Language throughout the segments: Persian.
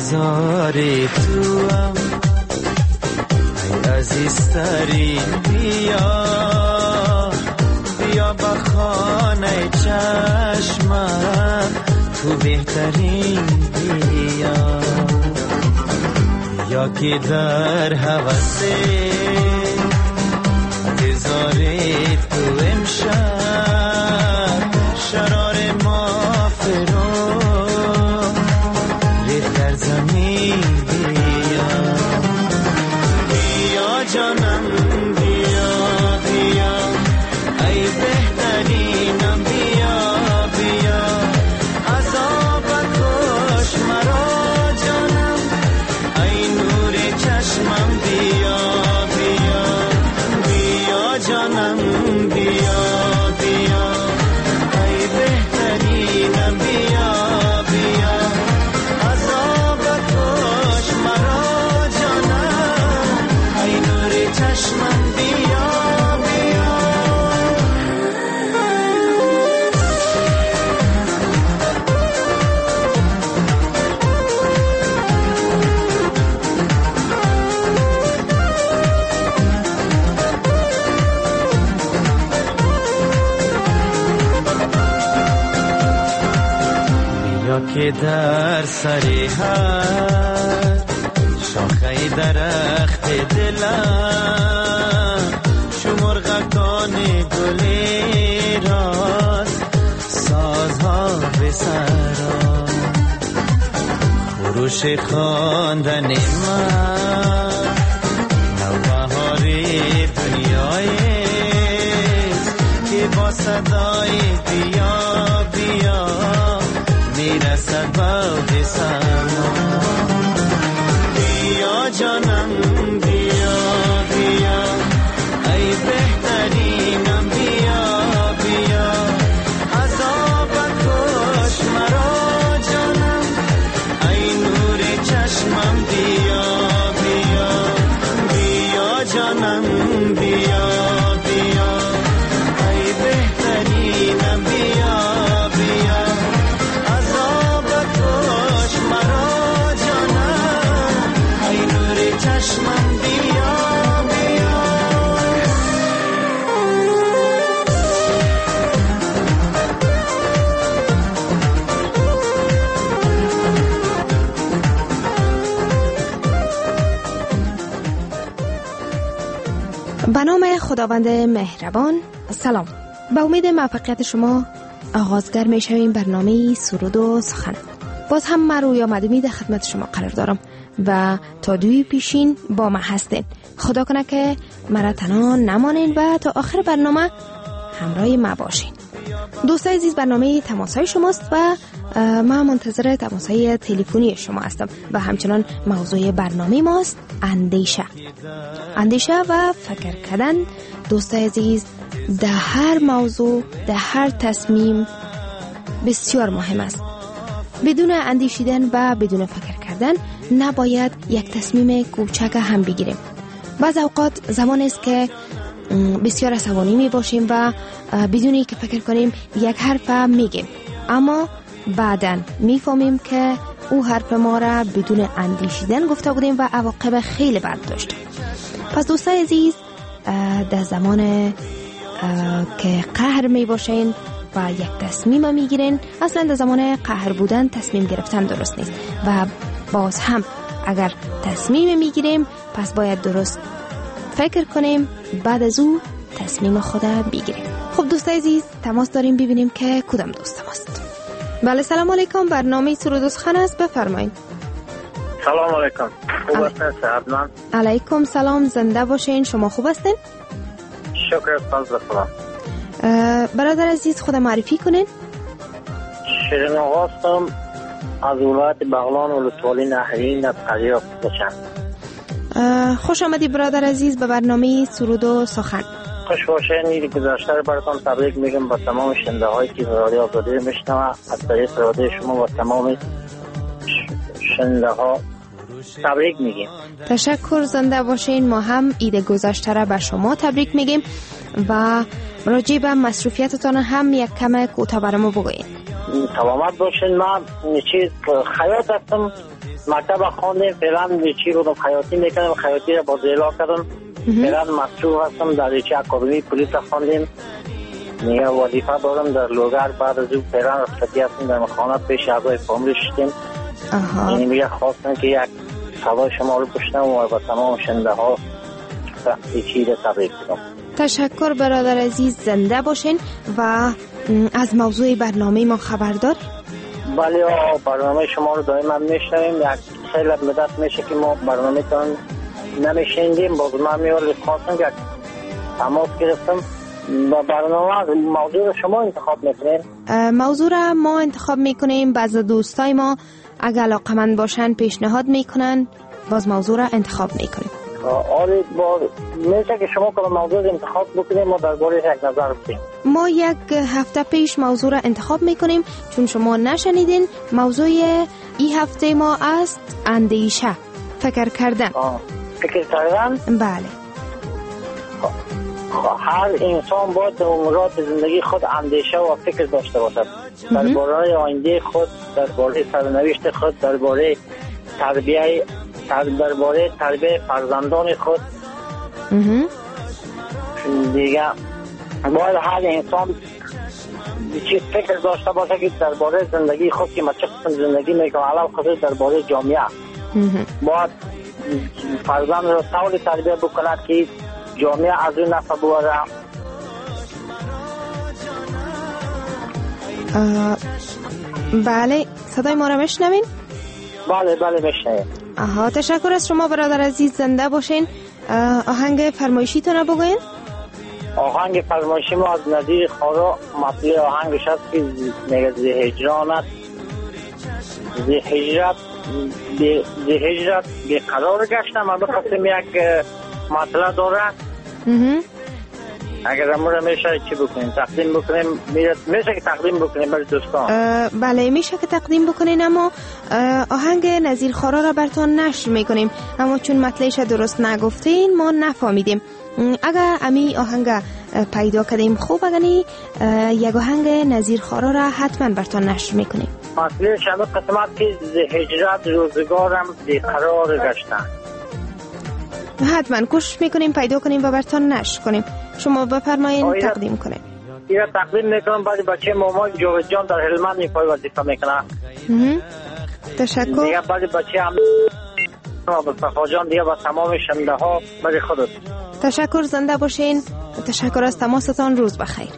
انتظار تو هم ای عزیزترین بیا با خانه چشمم تو بهترین بیا که در هوس انتظارت تو امشب شرار ما فرو ریخت در زمین بیا جانم بیا ای بهترینم بیا عذاب کش مرا جانم ای نور چشمم بیا جانم بیا ای بهترینم بیا عذاب کش مرا جانم ای نور چشمم بیا که در سر هر شاخه درخت دلم شمرغکان گلی راست سازها به سرا خروش خواندن من نوبهار دنیایست که با صدای بیا میرسد باغ سما بیا جانم بیا ای بهترینم بیا عذاب کش مرا جانم ای نور چشمم بیا جانم بیا ای بهترینم بیا چشمم بیا به نام خداوند مهربان. سلام، به امید موفقیت شما آغازگر می شویم برنامه سرود و سخن. باز هم من رویا مدمی در خدمت شما قرار دارم و تا دوی پیشین با من هستین. خدا کنه که مرا تنها نمانین و تا آخر برنامه همراه ما باشین. دوستای عزیز، برنامه تماسهای شماست و من منتظر تماسهای تلفنی شما هستم و همچنان موضوع برنامه ماست اندیشه و فکر کردن. دوستای عزیز، در هر موضوع، در هر تصمیم بسیار مهم است. بدون اندیشیدن و بدون فکر کردن نباید یک تصمیم کوچک هم بگیریم. بعض اوقات زمان است که بسیار عصبانی می باشیم و بدون که فکر کنیم یک حرف میگیم، اما بعداً میفهمیم که او حرف ما را بدون اندیشیدن گفته بودیم و عواقب خیلی بد داشت. پس دوستای عزیز، در زمان که قهر می باشین و یک تصمیم میگیرین، اصلا در زمان قهر بودن تصمیم گرفتن درست نیست و باز هم اگر تصمیم میگیریم پس باید درست فکر کنیم، بعد از او تصمیم خود بگیریم. خب دوستای عزیز، تماس داریم ببینیم که کدام دوست ماست. بله، سلام علیکم، برنامه سرود و سخن است، بفرمایید. سلام علیکم، خوب هستین صاحب؟ علیکم سلام، زنده باشین. شما خوب هستین؟ شکر از خدا. برادر عزیز، خود معرفی کنین. شیرین آقا هستم از ولایت بغلان و لطفالی نهرین از قریه بچم. خوش آمدی برادر عزیز به برنامه سرود و سخن. خوش باشین. این گذشته رو براتون تبریک میگم با تمام شنونده هایی که رادیو آزادی رو میشنوند. از طریق رادیو شما با تمام شنونده ها تبریک میگیم. تشکر، زنده باشین. ما هم عید گذشته را به شما تبریک میگیم و راجع به مصروفیتتان هم یک کم کوتاه برامو بگوین. سلامت باشین. من چیز خیاط هستم، مکتب خواندیم، فعلا چی رو خیاطی میکنم، خیاطی رو با زیلا کردم. فعلا مشغول هستم در ریچه اکادمی پلیس خواندیم. میگه وظیفه دارم در لوگر. بعد از اون فعلا رخصتی هستیم در خانه پیش اعضای فامیل شدیم. یعنی میگه خواستم که یک صدای شما رو بشنوم و با تمام شنونده ها چیزی تبریک بگم. تشکر برادر عزیز، زنده باشین و از موضوع برنامه ما خبردار. بله برنامه شما رو دائما میشنویم. یک خیلی مدت میشه که ما برنامه تان نمیشنیدیم. باز من میولی خواستم که تماس گرفتم و برنامه موضوع شما انتخاب میکنیم. موضوع را ما انتخاب میکنیم، بعض دوستای ما اگر علاقمند باشن پیشنهاد میکنن، باز موضوع را انتخاب میکنیم. آره میشه که شما کنم موضوع انتخاب بکنیم، ما درباره یک نظر بدیم. ما یک هفته پیش موضوع را انتخاب میکنیم، چون شما نشنیدین. موضوع این هفته ما است اندیشه، فکر کردن. فکر کردن؟ بله. هر انسان باید در امورات زندگی خود اندیشه و فکر داشته باشد، درباره آینده خود، درباره سرنوشت خود، درباره تربیت فرزندان خود. دیگه باید هر انسان چیز فکر داشته باشه که درباره زندگی خود که ما چه قسم زندگی میکنم، علاوه خصوص درباره جامعه باید فرزند را طوری تربیت بکند که جامعه از اون نفع ببره. بله، صدای ما را میشنوین؟ بله میشنویم. تشکر از شما برادر عزیز، زنده باشین. آهنگ فرمایشیتون رو بگوین. آهنگ فرمایشی ما از نظیر خارا مطلع آهنگش هست که میگه زی هجرت بی قرار گشتم. من بخواستم یک مطلع داره. اگر امور میشه چی بکنیم؟ تقدیم بکنیم؟ میشه که تقدیم بکنیم برای دوستان؟ بله میشه که تقدیم بکنین، اما آهنگ نظیر خارا را براتون نشر میکنیم، اما چون مطلعش درست نگفتین ما نفهمیدیم. اگر امی آهنگ پیدا کردیم خوب، اگرنی یک آهنگ نظیر خارا را حتما براتون نشر میکنیم. مطلعش همه قسمت که هجرت روزگارم بیقرار گشتن. حتما کوشش میکنیم پیدا کنیم و براتون نشر کنیم. شما بفرمایید تقدیم کنیم. اینا تقدیم میکنم برای بچه مامان جاوید جان در هلمند نیپای وظیفه میکنه. تشکر. دیگه برای بچه هم صفا جان، دیگه با تمام شنونده ها برای خودت. تشکر، زنده باشین. تشکر از تماستان، روز بخیر.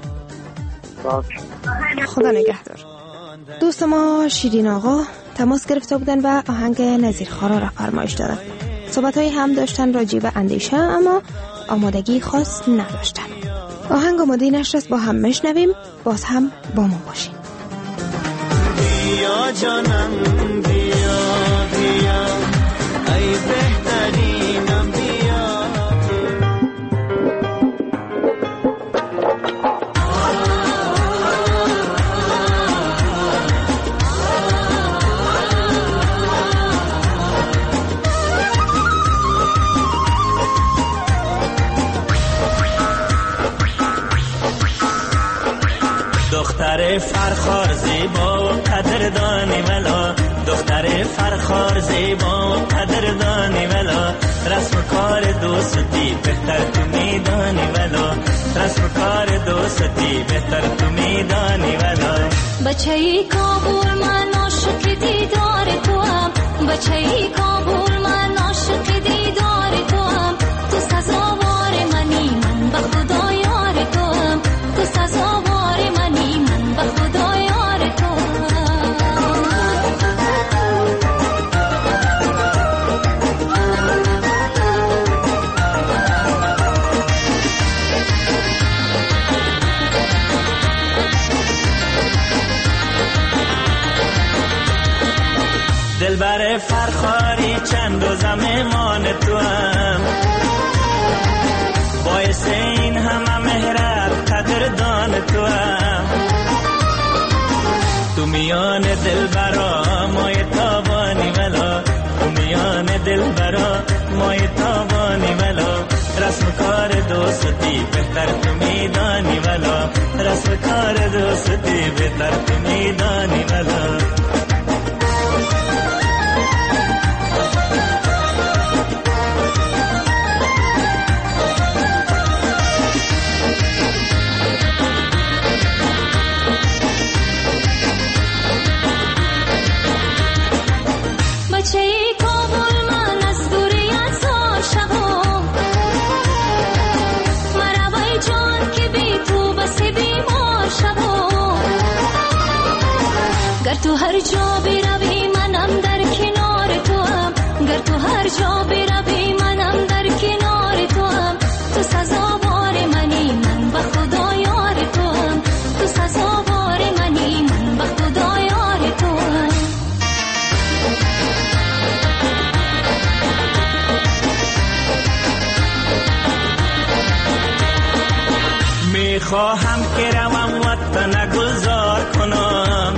خدا نگهدار. دوست ما شیرین آقا تماس گرفته بودن و آهنگ نظیر خارا را فرمایش دادن. صحبت‌های هم داشتن راجع به اندیشه، اما آمادگی خاص نداشتن. آهنگ آماده نشر است، با هم میشنویم. باز هم با ما باشین. بیا جانم بیا بیا ای بهترینم بیا. دختر فرخار زیبا و قدردانی ولا، دختر فرخار زیبا و قدردانی ولا، رسم کار دوستی بهتر تو میدانی ولا، رسم کار دوستی بهتر تو میدانی ولا. بچه‌ی کابل من عاشق دیدار تو هم، بچه‌ی کابل من عاشق دیدار تو هم، تو سزاوار منی من به خدا یار تو هم، تو سزاوار منی من به خدا یار تو هم. دلبر فرخاری چند و زمان تو هم، باعث این همه مهرت قدردان تو هم. تو میان دلبرا مای تابانی ولا، تو میان دلبرا مای تابانی ولا، رسم کار دوستی بهتر تو میدانی ولا، رسم کار دوستی بهتر تو میدانی ولا. هر جا بروی منم در کنار توام، گر تو هر جا بروی منم در کنار توام. تو سزاوار منی، من به خدا یار توام. تو سزاوار منی، من به خدا یار توام. میخواهم که روم وطن گلزار کنم،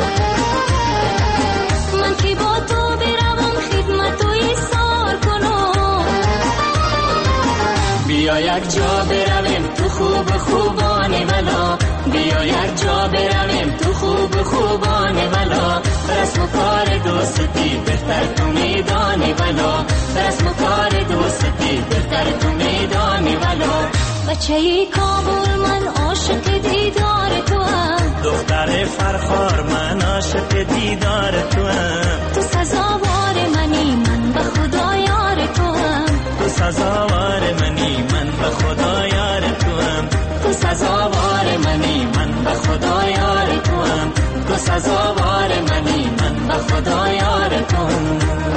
من که با تو بروم خدمت و ایثار کنم. بیا یک جا برویم تو خوب خوبان ولا، بیا یک جا برویم تو خوب خوبان ولا. رسم و کار دوستی بهتر تو میدانی ولا، رسم و کار دوستی بهتر تو میدانی ولا. بچه کابل من عاشق دیدار توام، دختر فرخار من عاشق دیدار توام. تو سزاوار منی، من به خدا یار توام. تو سزاوار منی، من به خدا یار توام. تو سزاوار منی، من به خدا یار توام. تو سزاوار منی، من به خدا یار توام.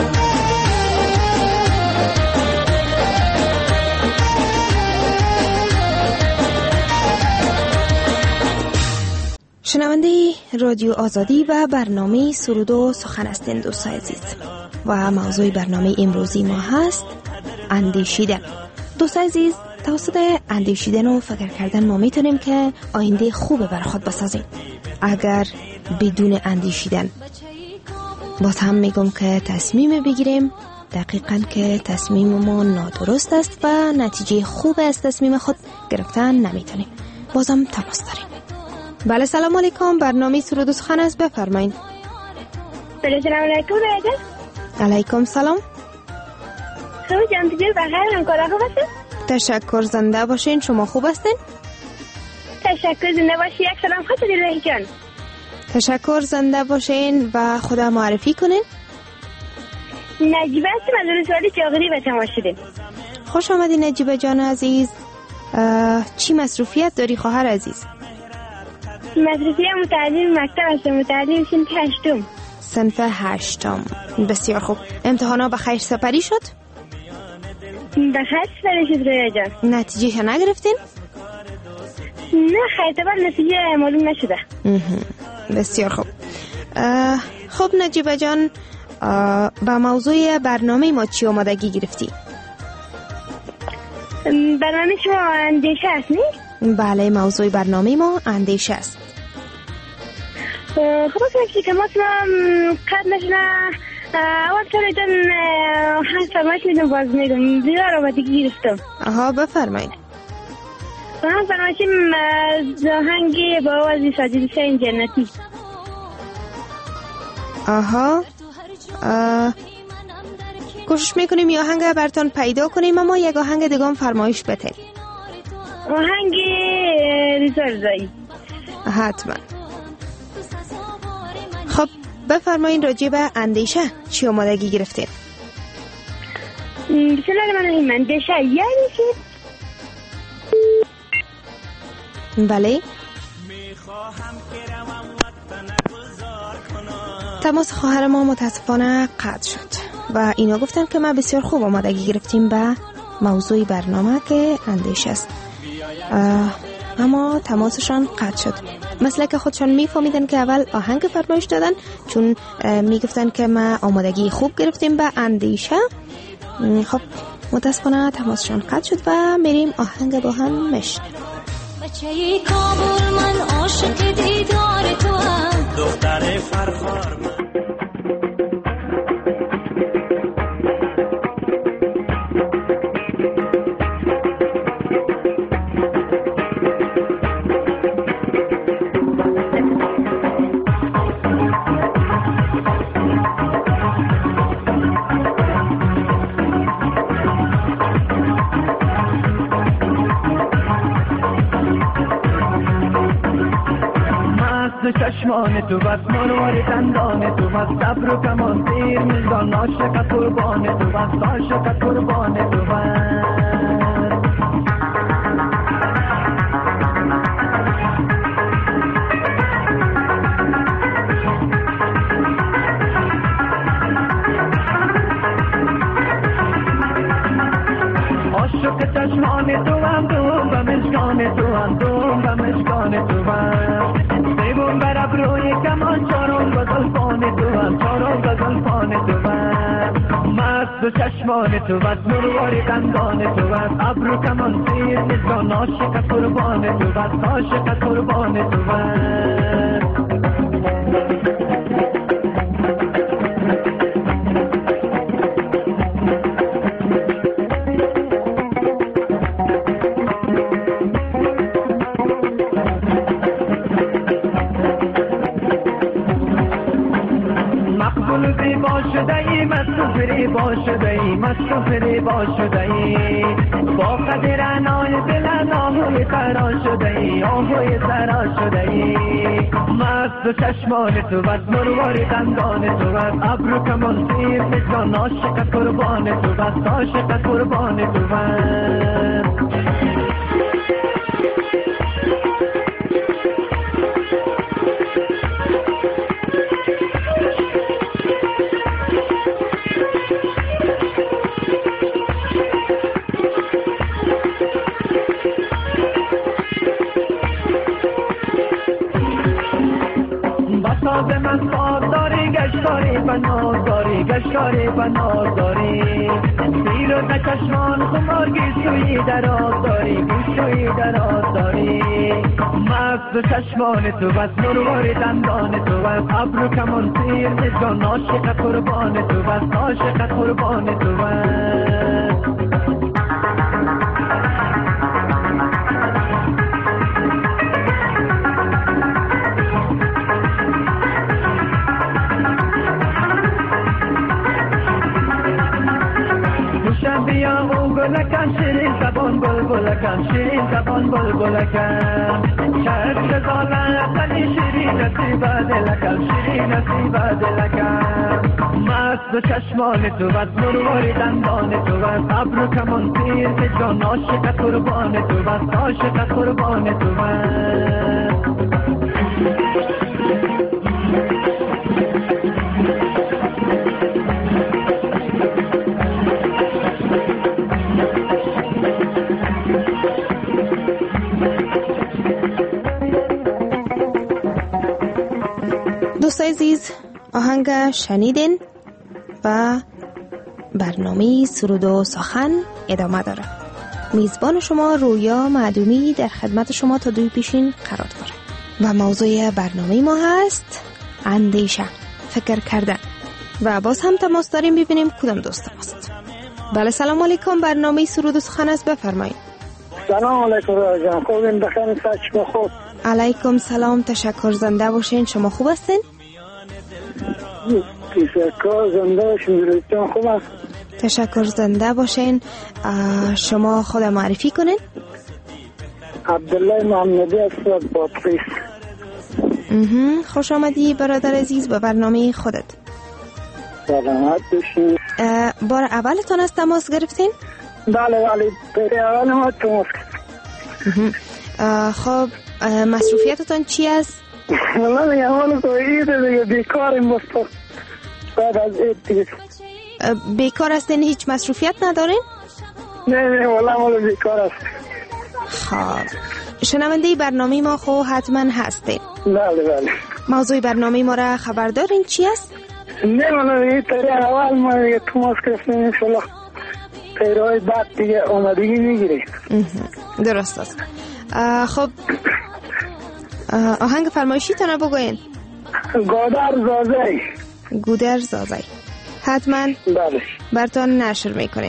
شنونده رادیو آزادی و برنامه سرود و سخن هستند دوستان عزیز، و موضوع برنامه امروزی ما هست اندیشیدن. دوستان عزیز، توسط اندیشیدن و فکر کردن ما میتونیم که آینده خوب بر خود بسازیم. اگر بدون اندیشیدن باز هم میگم که تصمیم بگیریم، دقیقاً که تصمیم ما نادرست است و نتیجه خوب از تصمیم خود گرفتن نمیتونیم. بازم تماس داریم. بله، سلام علیکم. برنامه سرود و سخن است، بفرمایید. سلام علیکم. علیکم سلام. خوب جان، دیگه بخیر، همکارا خوب هستین؟ تشکر، زنده باشین. شما خوب هستین؟ تشکر، زنده باشی. یک سلام خاص دلوحی جان. تشکر، زنده باشین و خدا معرفی کنین. نجیبه هستیم از ولسوالی جاغری به تماس شدیم. خوش آمدین نجیبه جان عزیز. چی مصروفیت داری خواهر عزیز؟ مصروفیت متعلم مکتب هستم، متعلم صنف هشتم. صنف هشتم، بسیار خوب. امتحانا به خیر سپری شد؟ به خیر سپری شد رویا جان. نتیجه نگرفتین؟ نه خیر، طبعا نتیجه معلوم نشده. بسیار خوب. خب نجیبه جان، با موضوع برنامه ما چی آمادگی گرفتی؟ برنامه شما اندیشه است نی؟ بله، موضوع برنامه ما اندیشه است. خب اصلا که ما قد نشنه اول سال جان هنگ فرمایش میدم باز میدم دیدار آمادگی گرفتم. آها، بفرمایید. هنگ فرمایشیم هنگی با آوازی ساجد حسین جنتی. آها، کوشش میکنیم یا آهنگ براتون پیدا کنیم، اما یک آهنگ دیگه هم فرمایش بده. آهنگ رضا رضایی. حتما. خب بفرمایید، راجع به اندیشه چی آمادگی گرفتید؟ بسم الله الرحمن الرحیم. اندیشه یعنی چی؟ بله. تماس خواهر ما متاسفانه قطع شد و اینا گفتن که ما بسیار خوب آمادگی گرفتیم به موضوع برنامه که اندیشه است، اما تماسشان قطع شد. مثل که خودشان میفهمیدن که اول آهنگ فرمایش دادن، چون میگفتن که ما آمادگی خوب گرفتیم به اندیشه. خب متاسفانه تماسشان قطع شد و میریم آهنگ با هم میشنویم. بچه کابل من عاشق دیدار توام، دختر فرخار من. چشمان تو بس مروار دندان تو بس صبر و کمان تیر میزان عاشق قربان تو بس عاشق قربان تو بس قربان تو مست و چشمان تو مرواری دندان تو ابرو کمان سیر نزدان عاشق قربان تو عاشق قربان تو فریبا شده ای با قدر انای دل آهوی ترا شده ای آهوی ترا شده ای مست و چشمان تو بس مرواری دندان تو بس ابرو کمان سیر بجان عاشق قربان تو بس عاشق قربان تو بس گشتاری بناز داری سیر و چشمان خمار گیسوی دراز داری گیسوی دراز داری مست و چشمان تو بس مرواری دندان تو بس ابرو کمان سیر نجان عاشق قربان تو بس عاشق قربان تو بس بلکن شیرین زبان بلبلکن شیرین زبان بلبلکن چشم زالن ولی شیرین نصیب دلکن شیرین نصیب دلکن مست و چشمان تو بس مرواری دندان تو بس ابرو کمان سیر بجان عاشق قربان تو بس عاشق قربان تو بس دوستای عزیز آهنگ شنیدین و برنامه سرود و سخن ادامه داره. میزبان شما رویا معدومی در خدمت شما تا دوی پیشین قرار داره و موضوع برنامه ما هست اندیشه، فکر کردن و باز هم تماس داریم ببینیم کدام دوست ماست. بله سلام علیکم، برنامه سرود و سخن است، بفرمایید. سلام علیکم رویا جان، خوبین؟ بخیر شما خوب؟ علیکم سلام، تشکر، زنده باشین. شما خوب هستین؟ تشکر، زنده باشین. رویا خوب است؟ تشکر، زنده باشین. شما خود معرفی کنین. عبدالله محمدی است با پریس. خوش آمدی برادر عزیز به برنامه خودت. سلامت باشین. بار اولتون از تماس گرفتین؟ بله بار اول ما تماس گرفتیم. خب مصروفیتتون چی است؟ والله میگم حالا تو ایده دیگه بیکاریم بسته بعد از عید دیگه. بیکار هستین؟ هیچ مصروفیت ندارین؟ نه والله حالا بیکار است. خب شنونده برنامه ما خو حتما هستین. بله. موضوع برنامه ما را خبر دارین چی است؟ نه والله این تری اول ما دیگه تماس گرفتیم، انشالله تریهای بعد دیگه آمدگی میگیریم. درست است. خب آهنگ فرمایشی تانه بگوین. گودر زازی حتما بله برتان نشر میکنیم.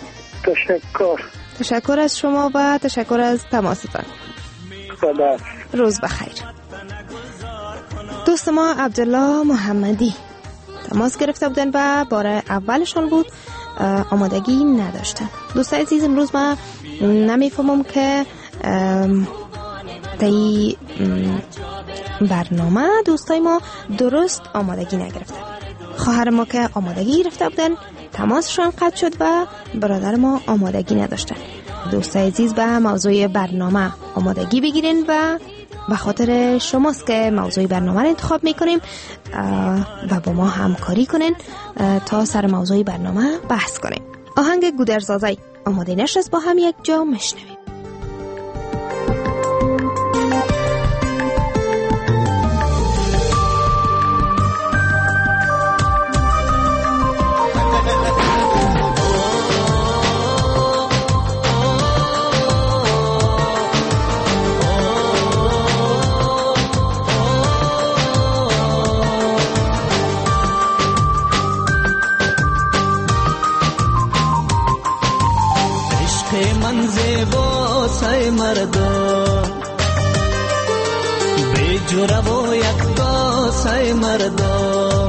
تشکر از شما و تشکر از تماستان. خدا روز بخیر. دوست ما عبدالله محمدی تماس گرفته بودن و بار اولشان بود، آمادگی نداشتن. دوستای عزیز امروز ما نمیفهمم که تایی برنامه دوستای ما درست آمادگی نگرفتن. خواهر ما که آمادگی گرفته بودن تماسشان قطع شد و برادر ما آمادگی نداشتن. دوستای عزیز به موضوع برنامه آمادگی بگیرین و به خاطر شماست که موضوع برنامه رو انتخاب میکنیم و با ما همکاری کنین تا سر موضوع برنامه بحث کنیم. آهنگ گودرزازی آماده نشست، با هم یک جا مشنویم. یک کاسه مردا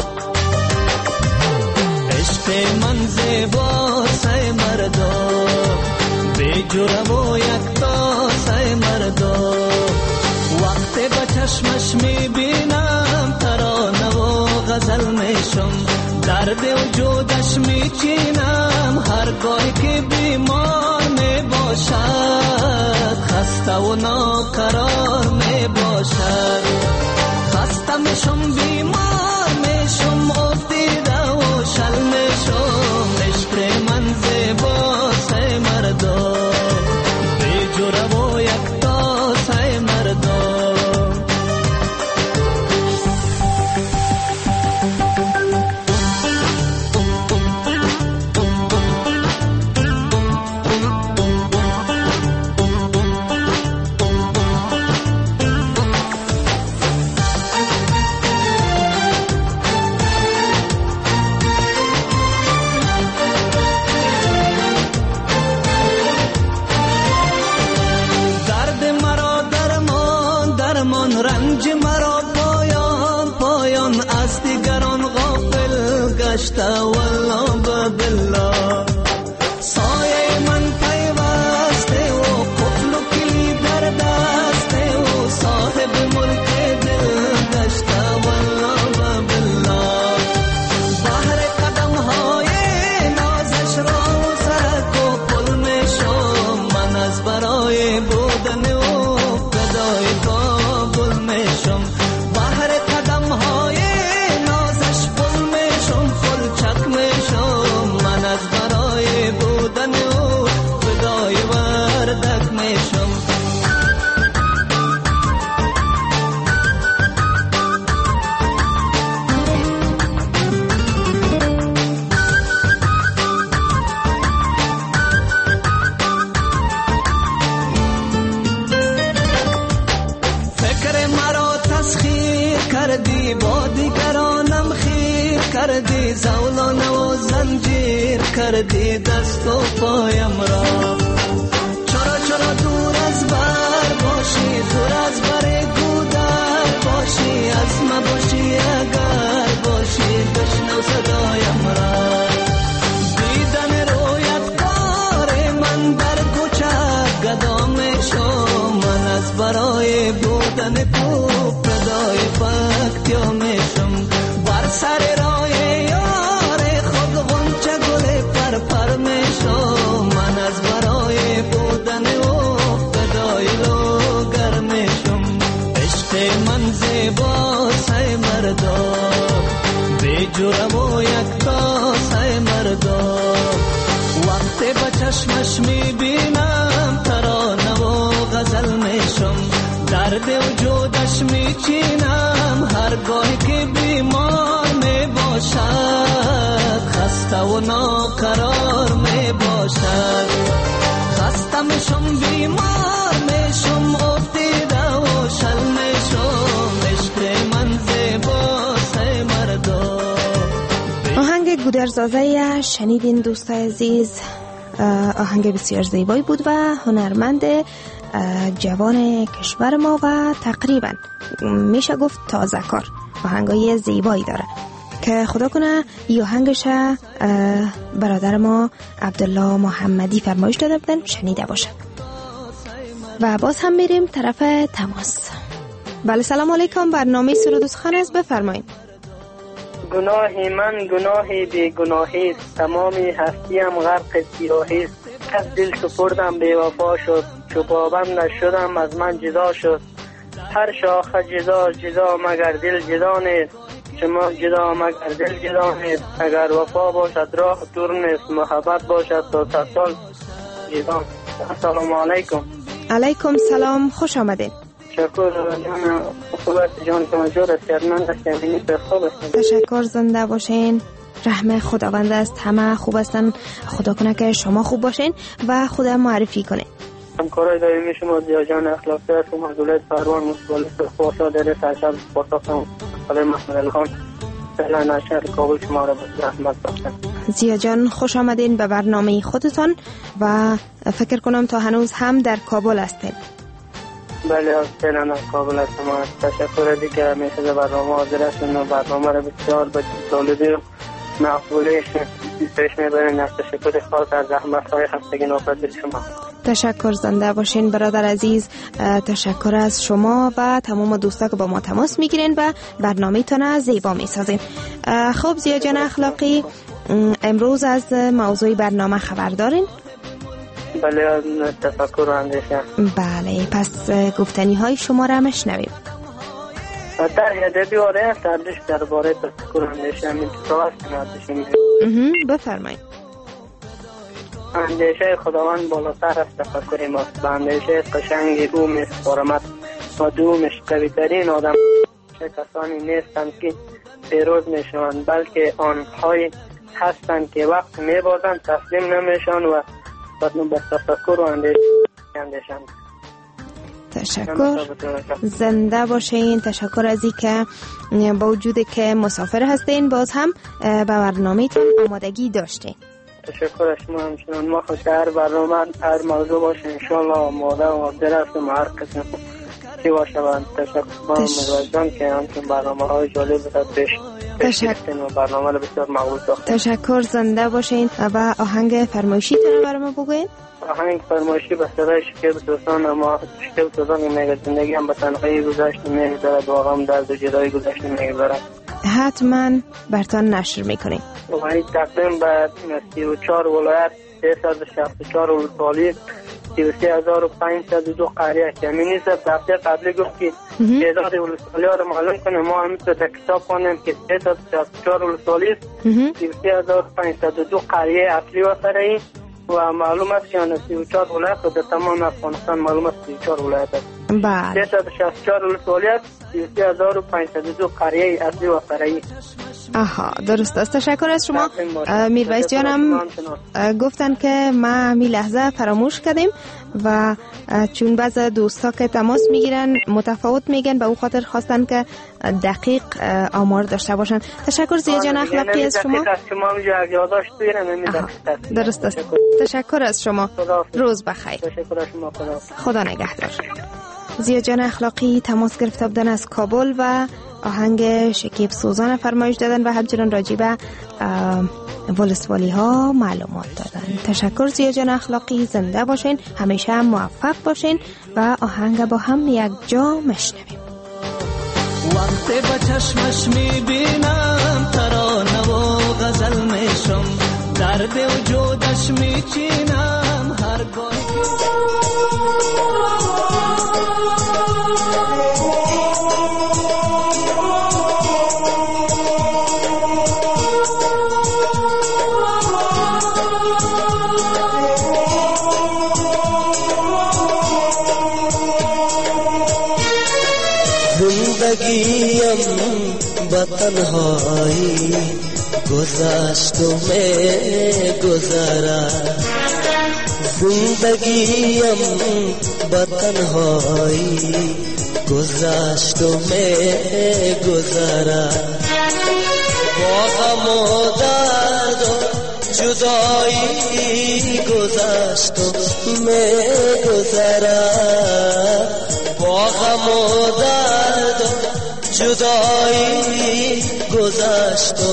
عشق من زیباست مردا بی جرم و یک کاسه مردا وقتی به چشمش میبینم ترانه و غزل میشم درد وجودش میچینم هرگاهی که بیمار میباشد خسته و ناقرار میباشد خسته میشم بیمار میشم افتیده و شل میشم عشق من زیباست مردا بی جرم و یک تاسه مردا رنج مرا پایان پایان از دیگران غافل گشته والله بالله سایه من پیوسته و قفل و کلی در دسته و صاحب ملک دل گشته والله بالله بحر قدم های نازش را سرک و پل میشم من از برای بودن و فدای کابل میشم بحر قدم های نازش پل میشم پلچک میشم من از برای بودن و فدای وردک میشم کردی با دیگرانم خیر کردی زولانه و زنجیر کردی دست و پایم را چرا دور از بر باشی دور از بر گودر باشی از ما باشی اگر باشی بشنو صدایم را دیدن رویت کار من در کوچه گدا میشم من از برای بودن تو فدای فکتیا میشم بر سر راه یار خود غنچه گل پر میشم من از برای بودن و فدای لوگر میشم عشق من زیباست مردا بی جرم و یک کاسه مردا وقتی به چشمش میبینم ترانه و غزل میشم درد وجودش میچینم هرگاهی که بیمار میباشد خسته و ناقرار میباشد خسته میشم بیمار میشم افتیده و شل میشم عشق من زیباست مردا آهنگ گودرزاده شنیدین دوستای عزیز آهنگ بسیار زیبایی بود و هنرمند جوان کشور ما و تقریبا میشه گفت تازه کار آهنگای زیبایی داره که خدا کنه این آهنگش برادر ما عبدالله محمدی فرمایش داده بودن شنیده باشه و باز هم میریم طرف تماس. بله سلام علیکم، برنامه سرود و سخن است، بفرمایید. گناه من گناه بی گناهی است، تمام هستیم غرق سیاهی است. از دل سپردم بی وفا شد، چو پابندش شدم از من جدا شد. هر شاخه جدا جدا مگر دل جدا نیست، شما جدا مگر دل جدا نیست. اگر وفا باشد راه دور نیست، محبت باشد تا 100 سال جدا. السلام علیکم. علیکم سلام، خوش آمدین. شکر جان، خوبت جان که موجود است، من دستیمینی به خوب است. تشکر، زنده باشین. رحم خداوند است، همه خوب هستن. خدا کنه که شما خوب باشین و خدا معرفی کنه. همکارای دائمی شما زیا جان اخلاقی است و مدولت پروان مصبالت خواسته داره سرشب پاسختم خاله محمد الخان فعلا نشر کابل شما را به رحمت باشن. زیا جان خوش آمدین به برنامه خودتان و فکر کنم تا هنوز هم در کابل هستین. بله از فعلا از کابل هستم. تشکر از اینکه همیشه برنامه حاضر هستین و برنامه را بسیار با طالبی و مقبوله پیش میبرین. از تشکر خاص از زحمت های خستگی ناپذیر شما. تشکر، زنده باشین برادر عزیز. تشکر از شما و تمام دوستا که با ما تماس میگیرین و برنامه تان زیبا میسازین. خب زیا جان اخلاقی، امروز از موضوع برنامه خبر دارین؟ بله از تفکر و اندیشه. بله پس گفتنی های شما را مشنویم. در ادبی آره تردش درباره تفکر و اندیشه همین تصاوست نردشیم. بفرمایید. اندیشه خداوند بالاتر از تفکر ماست. به اندیشه قشنگ او میسپارمت و دومش قوی‌ترین آدم کسانی نیستند که پیروز میشوند، بلکه آنهایی هستند که وقت میبازند تسلیم نمیشن و به تفکر و اندیشند. تشکر، زنده باشین. تشکر از این که با وجود که مسافر هستین باز هم به برنامه‌تون آمادگی داشتین. تشکر از شما همچنان. ما خوش هر برنامه هر موضوع باشه انشالله آماده و حاضر هستیم هر قسم چی باشه. تشکر می‌کنم که همچنین برنامه‌های جالب پیش تشکر و برنامه رو بسیار مقبول ساختید. تشکر، زنده باشین. و آهنگ فرمایشیتون برای ما بگوین. آهنگ فرمایشی به صدای شکیب توسان. اما شکیب توسان میگه زندگی هم به تنهایی گذشت میگذرد و غم درد و جدایی گذشت میگذرد. حتما برتان نشر میکنیم. و این تقدیم به 34 ولایت 364 ولسوالی 33502 قریه که همین نیست. دفعه قبلی گفت که تعداد ولسوالی ها رو معلوم کنه. ما همین تو در کتاب خوانیم که 364 ولسوالی 33502 قریه اصلی و فرعی و معلوم است که 34 ولایت و در تمام افغانستان معلوم است 34 ولایت است. بله 364 ولسوالیت 3502 قریه اصلی و فرعی. آها درست است. تشکر از شما. میرویس جانم گفتن که ما همین لحظه فراموش کردیم و چون بعض دوستا که تماس میگیرن متفاوت میگن به او خاطر خواستن که دقیق آمار داشته باشن. تشکر زیا جان اخلاقی از شما. درست است. تشکر از شما. روز بخیر. تشکر از شما. خدا نگهدار. زیا جان اخلاقی تماس گرفته بودن از کابل و آهنگ شکیب سوزان فرمایش دادن و همچنان راجع به ولسوالی ها معلومات دادن. تشکر زیا جان اخلاقی. زنده باشین، همیشه موفق باشین و آهنگ با هم یک جا مشنویم. وقتی با چشمش میبینم ترانه و غزل میشم، درد وجودش میچینم هر گاهی زندگیم با تنهایی گذشت و می‌گذرد. زندگیم با تنهایی گذشت و می‌گذرد. با غم و درد و جدایی گذشت و می‌گذرد. با غم و درد و جدایی گذشت و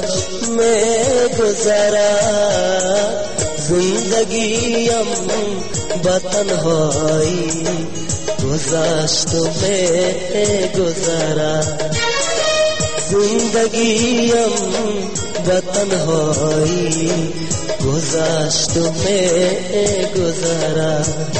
می‌گذرد. زندگیم با تنهایی گذشت و می‌گذرد. زندگیم با تنهایی گذشت و می‌گذرد.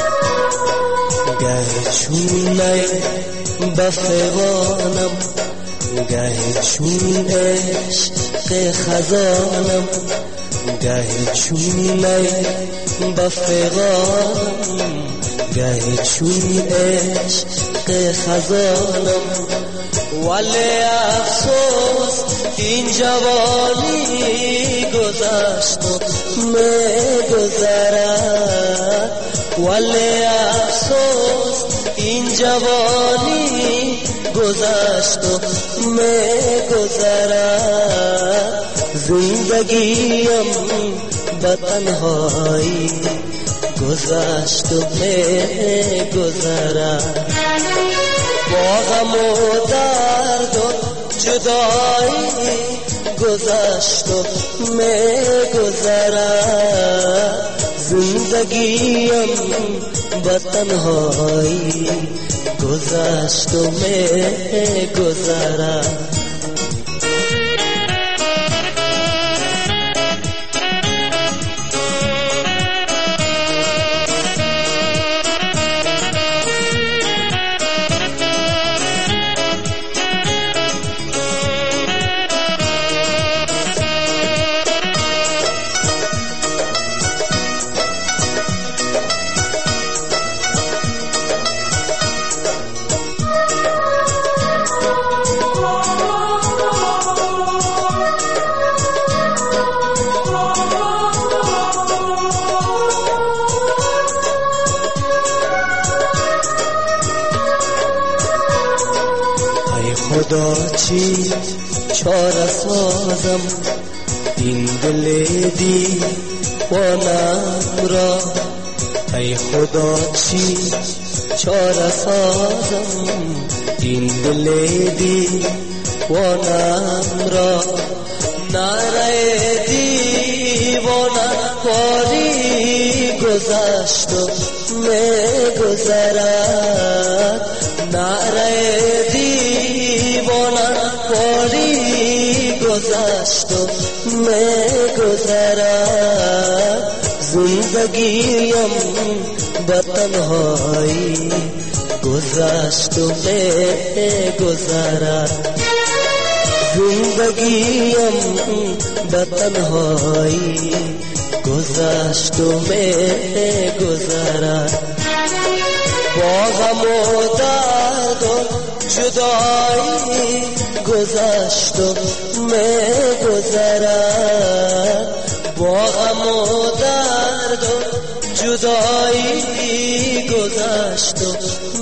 بفغانم گهی چون عشق خزانم گهی چون می بفغانم گهی چون عشق خزانم ولی افسوس این جوانی گذشت و میگذرد ولی افسوس این جوانی گذشت و میگذرد زندگیم به تنهایی گذشت و میگذرد با غم و درد و جدایی گذشت و میگذرد زندگیم به تنهایی گذشت و میگذرد خدا چی چاره سازم این دل دیوانم را ای خدا چی چاره سازم این دل دیوانم را نره دیوانه پاری گذشت و میگذرد نره پاری گذشت و میگذرد زندگیم به تنهایی گذشت و میگذرد زندگیم به تنهایی گذشت و میگذرد با غم و درد و جدایی گذشت و میگذرد با غم و درد و جدایی گذشت و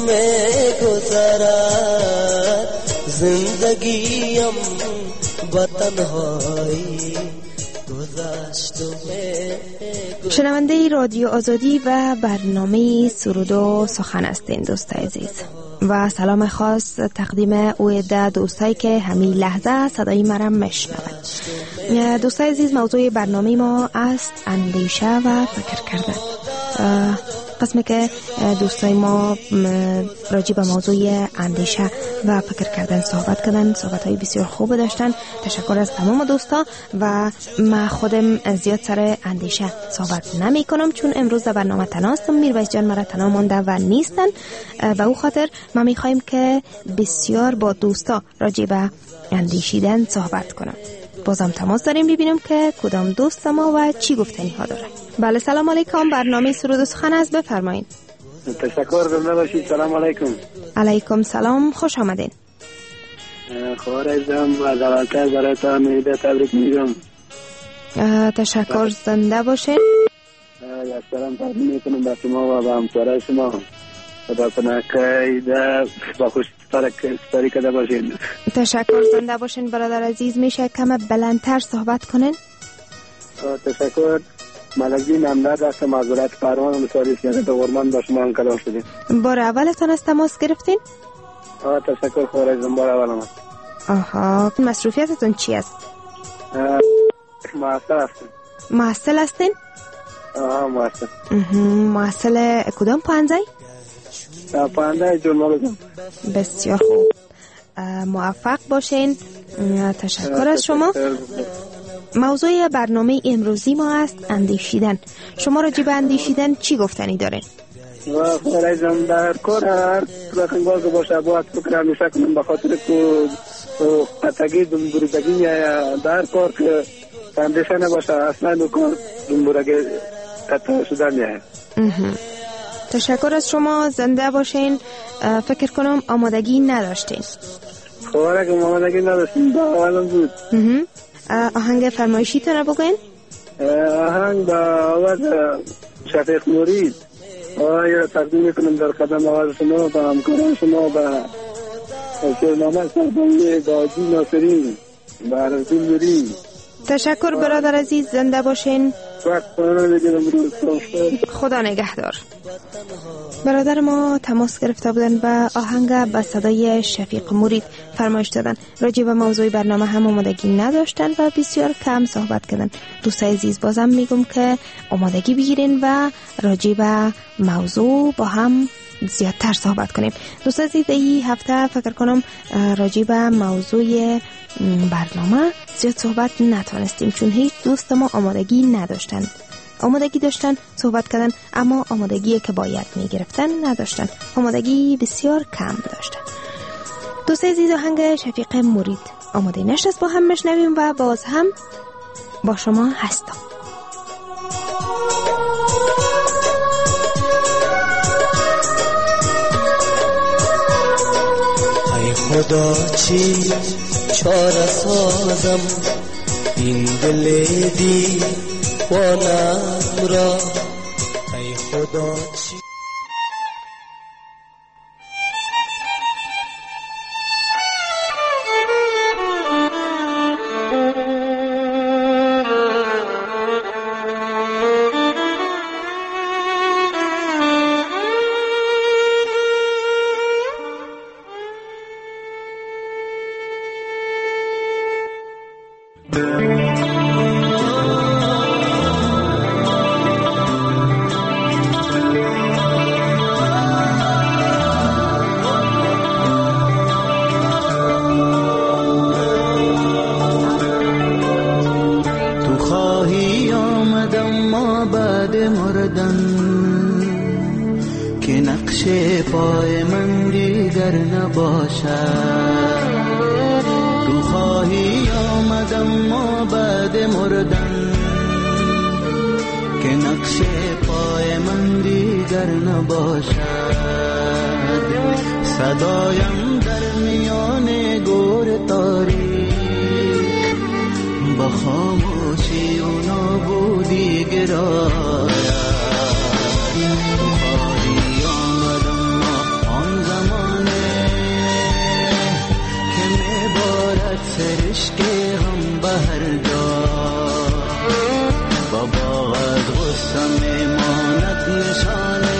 میگذرد زندگیم به تنهایی گذشت و میگذرد. شنونده رادیو آزادی و برنامه سرود و سخن هستین دوست عزیز و سلام خاص تقدیم اویده دوستایی که همین لحظه صدای مرم میشنوند. دوستای عزیز موضوع برنامه ما است اندیشه و فکر کردن. قسمی که دوستای ما راجع به موضوع اندیشه و فکر کردن صحبت کردن، صحبت‌های بسیار خوب داشتن. تشکر از تمام دوستا و ما خودم زیاد سر اندیشه صحبت نمی کنم چون امروز در برنامه تنها هستم. میرویس جان مرا تنها مانده و نیستن و او خاطر ما میخوایم که بسیار با دوستا راجع به اندیشیدن صحبت کنم. بازم تماس داریم ببینیم که کدام دوست ما و چی گفتنی ها داره. بله سلام علیکم، برنامه سرود و سخن است، بفرمایید. تشکر زنده باشید. سلام علیکم. علیکم سلام، خوش آمدین. خوارزم و دولته برایتان ایده تبریک میگم. تشکر زنده باشین. یک سلام تقدیم میکنم به شما و به همکارای شما. خدا کنه که ایده با خوش سپاری کده باشین. تشکر زنده باشین برادر عزیز. میشه کم بلندتر صحبت کنین؟ تشکر. ملک‌دین امداد هستم، معذرت فرمان مساریس که به ورمان با شما کلام شدیم. بار اولتان از تماس گرفتین؟ تشکر خوارزم، بار اولم است. آها، مصروفیتتون چی است؟ محصل هستم. محصل هستین؟ محصل. محصل کدام پانزه؟ پانزه جرمالوزم. بسیار خوب، موفق باشین. تشکر از شما. موضوع برنامه امروزی ما است اندیشیدن. شما راجع به اندیشیدن چی گفتنی دارین؟ خوارزم در کار هر رقم باز باشه باید فکر همیشه کنم، به خاطر که و قطعی دنبورگی یا در کار که اندیشه نباشه اصلا کار دنبورگی قطع شده میه. تشکر از شما، زنده باشین. فکر کنم آمادگی نداشتین. خواره که آمادگی نداشتین با اولم بود. آهنگ فرمایشی تونه بگوین؟ آهنگ با آواز شفیق مرید آیا تقدیم کنم در قدم آواز شما با همکاران شما با شیرنامه سربانی داجی ناصری با عرضی مرید. تشکر برادر عزیز، زنده باشین. خدا نگهدار. برادر ما تماس گرفته بودن و آهنگ به صدای شفیق مرید فرمایش دادن. راجع به موضوع برنامه هم آمادگی نداشتن و بسیار کم صحبت کردن. دوستای عزیز بازم میگم که آمادگی بگیرین و راجع به موضوع با هم زیادتر صحبت کنیم. دوستای عزیز این هفته فکر کنم راجع به موضوع برنامه زیاد صحبت نتونستیم چون هیچ دوست ما آمادگی نداشتن. آمادگی داشتن صحبت کردن اما آمادگی که باید میگرفتن نداشتن. آمادگی بسیار کم داشتن. دوست عزیز آهنگ شفیق مرید آماده نشست با هم بشنویم و باز هم با شما هستم. ای خدا چی چاره سازم این دل دیوانم را، ای خدا چی صدایم در میان گور تاریک با خاموشی و نابودی گراید. خواهی آمد اما آن زمانه که میبارد سرشک هم به هر جا، با باغ از غصه میماند نشانه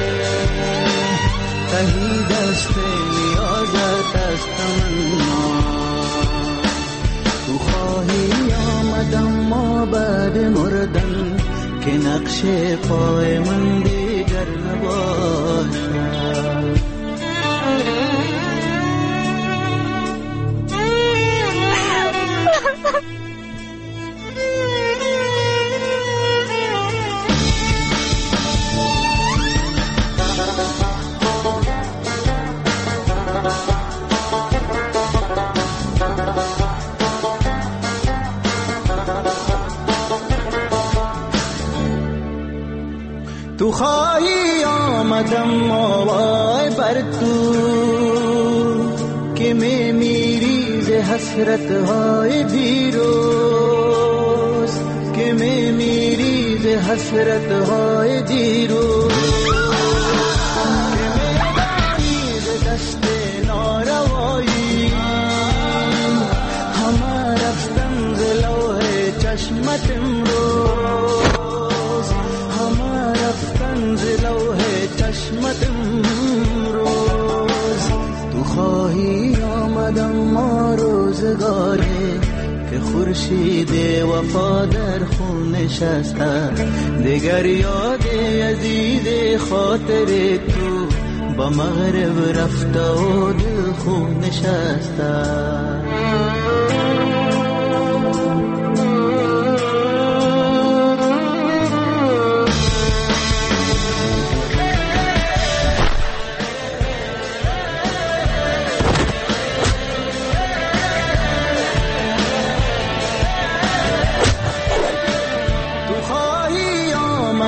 تهی دست نیازت از تمنا. تو خواهی آمد اما بعد مردن که نقش پای من دیگر نباشد. تو خواهی آمد اما وای بر تو که میمیری ز حسرت‌های دیروز، که میمیری ز حسرت‌های دیروز، که میدانی ز دست ناروایی همه رفتن ز لوح چشمت امروز، همه رفتن ز لوح چشمت امروز. تو خواهی آمد اما روزگاری که خورشید وفا در خون نشسته، دیگر یاد عزیز خاطر تو با مغرب رفته و دل خون نشسته.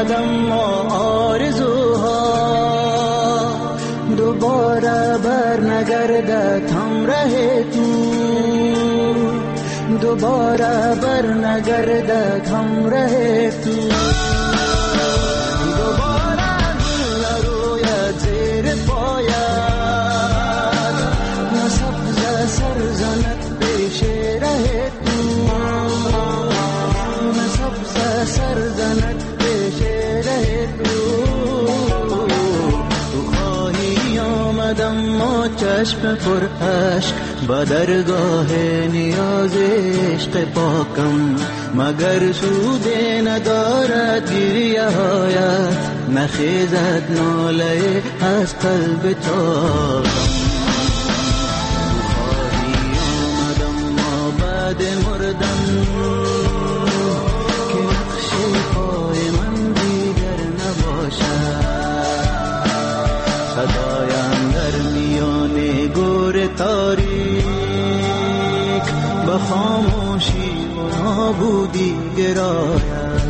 اما آرزوها دوباره بر نگردد هم ره تو، دوباره بر نگردد هم ره تو، دوباره گل نروید زیر پایت، نه سبز سر زند پیش ره تو، نه سبز سر زند پیش ره تو. اما چشم پر عشق با درگاه نیاز عشق پاکم، مگر سود ندارد گریه هایت، نخیزد ناله از قلب تاکم. خواهی آمد اما بعد مردن که نقش پای من دیگر نباشد، صدایم در میان گور تاریک به خاموشی و نابودی گراید.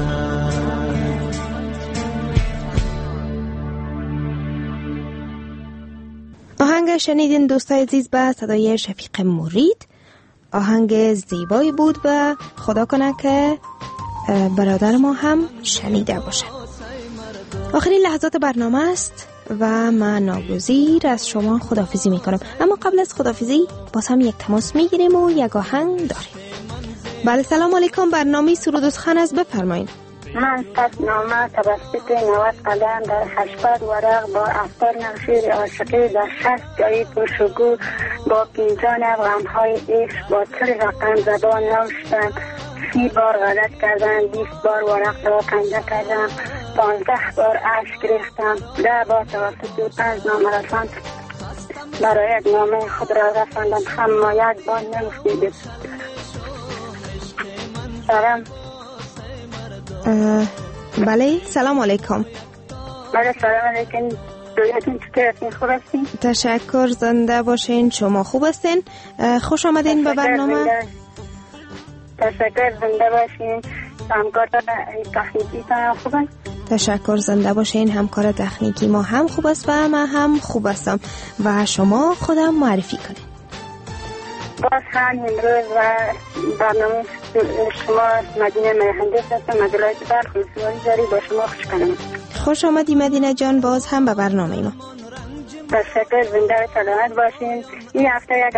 آهنگ شنیدین دوستای عزیز به صدای شفیق مرید. آهنگ زیبایی بود و خدا کنه که برادر ما هم شنیده باشه. آخرین لحظات برنامه است و من ناگزیر از شما خداحافظی میکنم، اما قبل از خداحافظی باز هم یک تماس میگیریم و یک آهنگ داریم. بله سلام علیکم، برنامه سرود و سخن است، بفرمایید. من نامه توسط 90 قدم در 80 ورق با افکار نشیر عاشقی در 60 جایی پرشگو با پینجان غمهای عشق با تر رقم زبان نوشتم. 30 بار غلط کردم، 20 بار ورق را کنده کردم، 15 بار اشک ریختم، 10 بار توسط 5 نامه رساند برایت نامه خود را رساندم، اما یک بار نگفتید. سلام. بله سلام علیکم. بله سلام علیکم. دویتون چطور هستین؟ خوب هستین؟ تشکر، زنده باشین. شما خوب هستین؟ خوش آمدین به برنامه. تشکر، زنده باشین. همکار تکنیکی تا خوب است؟ تشکر، زنده باشین. همکار تکنیکی ما هم خوب است و من هم خوب هستم و شما خودم معرفی کنین. باز هم امروز و برنامه شما مدینه مهندس هستم، مدلایت برخ رسوایی داری با شما خوش کنم. خوش آمدی مدینه جان باز هم به برنامه ما. تشکر، زنده و سلامت باشین. این هفته یک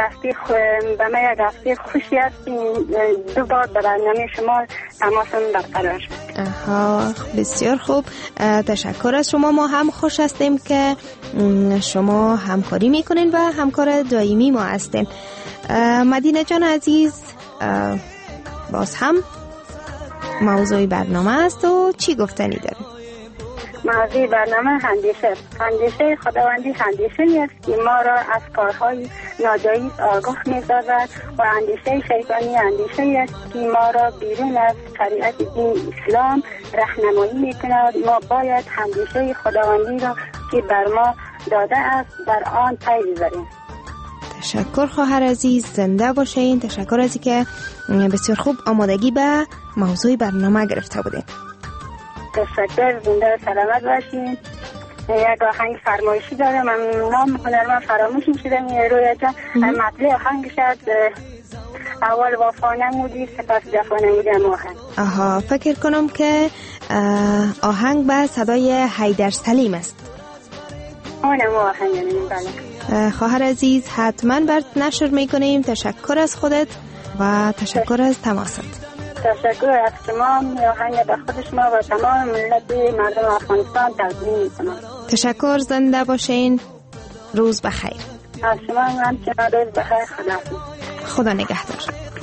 هفته خوشی هستیم. 2 بار به برنامه شما تماسم برقرار شد. آها بسیار خوب، تشکر از شما. ما هم خوش هستیم که شما همکاری میکنین و همکار دائمی ما هستین. مدینه جان عزیز، باز هم موضوع برنامه است و چی گفتنی داره؟ موضوع برنامه اندیشه خداوندی اندیشه است که ما را از کارهای ناجایز آگاه می‌سازد و اندیشه شیطانی اندیشه است که ما را بیرون از شریعت دین اسلام راهنمایی می‌کند. ما باید اندیشه خداوندی را که بر ما داده است در آن پی ببریم. تشکر خواهر عزیز، زنده باشین. تشکر از اینکه بسیار خوب آمادگی به موضوع برنامه گرفته بودین. تشکر، زنده و سلامت باشین. یک آهنگ فرمایشی دارم، من نام هنرمند فراموش شدم روی جان. مطلع آهنگ شد اول وفا نمودی سپس جفا نمودی آهنگ. آها، فکر کنم که آهنگ به صدای حیدر سلیم است. اونم آهنگ. بله خواهر عزیز، حتما برات نشر میکنیم. تشکر از خودت و تشکر از تماست. تشکر از شما. آهنگ به خود شما و تمام ملت مردم افغانستان تقدیم میکنم. تشکر، زنده باشین. روز بخیر. از شما هم روز بخیر. خدا نگهدار.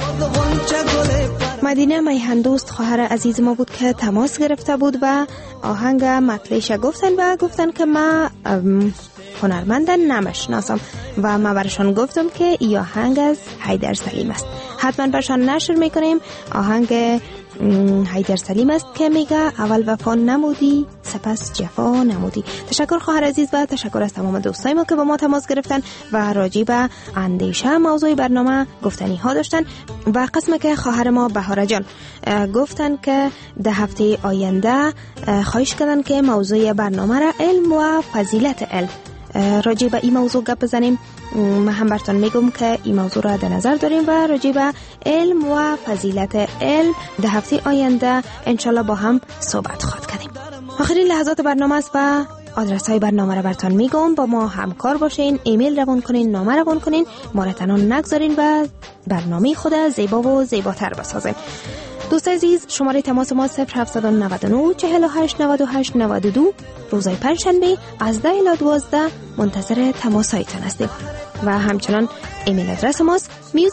مدینه میهندوست خواهر عزیز ما بود که تماس گرفته بود و آهنگ مطلعش گفتن که ما هنرمندن نمیشناسم و ما برشان گفتم که این آهنگ از حیدر سلیم است. حتما برشان نشر میکنیم. آهنگ حیدر سلیم است که میگه اول وفا نمودی سپس جفا نمودی. تشکر خواهر عزیز و تشکر از تمام دوستای ما که با ما تماس گرفتن و راجع به اندیشه موضوع برنامه گفتنی ها داشتن. و قسم که خواهر ما بهاره جان گفتن که ده هفته آینده خواهش کردن که موضوع برنامه را علم و فضیلت علم راجع به این موضوع گپ بزنیم. من هم براتون میگم که این موضوع را در نظر داریم و راجع به علم و فضیلت علم ده هفته آینده انشالله با هم صحبت خواهد کردیم. آخرین لحظات برنامه است و آدرس های برنامه را براتون میگم. با ما همکار باشین، ایمیل روان کنین، نامه روان کنین، ما را تنها نگذارین و برنامه خود زیبا و زیباتر بسازین. دوست عزیز، شماره تماس ما 0799 48 98 92 روزهای پنجشنبه از 10 الی 12 منتظر تماسایتان هستیم و همچنان ایمیل آدرس ماست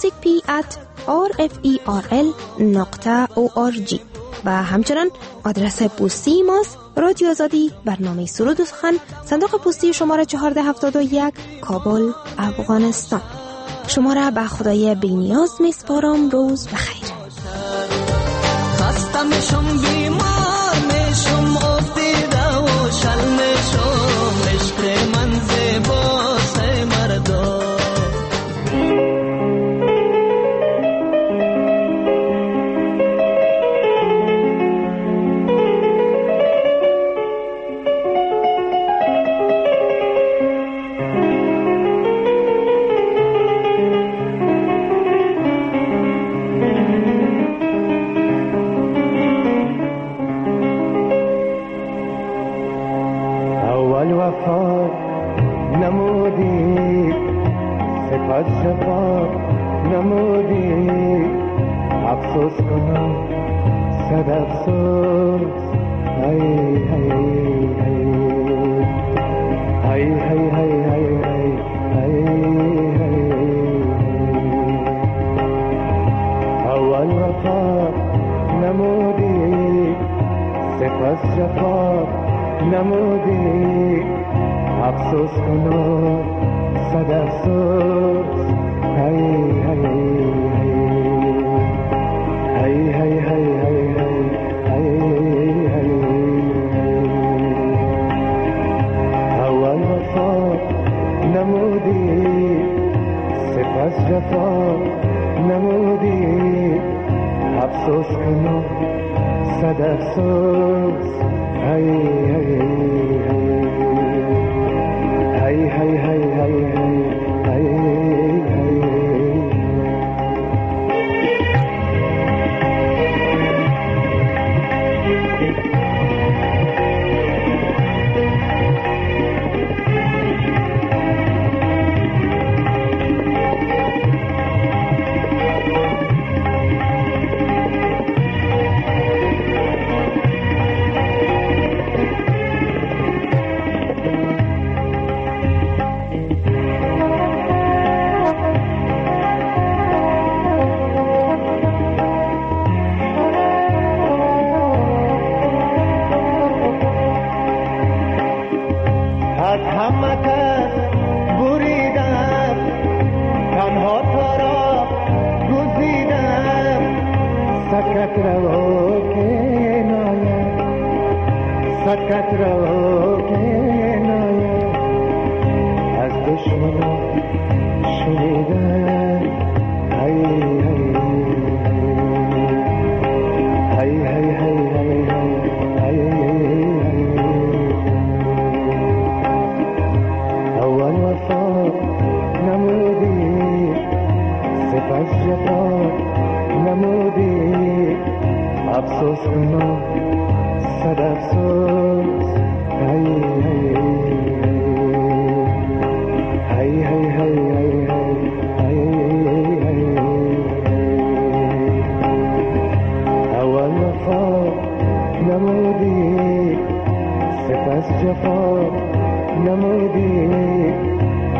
musicp@rferl.org و همچنان آدرس پستی ماست رادیو آزادی برنامه سرود و سخن، صندوق پستی شماره 1471 کابل افغانستان. شما را به خدای بی‌نیاز میسپارم. روز بخیر. خسته میشم بیمار میشم افتیده و شل میشم عشق من زیباست مردا نمودی سپس جفا نمودی افسوس کنم صد افسوس های های های های های های های های اول وفا نمودی سپس جفا نمودی افسوس کنم صد افسوس های های های های های های های های اول وفا نمودی سپس جفا نمودی افسوس کنم صد افسوس های های های های های های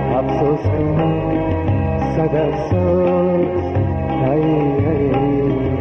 افسوس کنم صد افسوس های های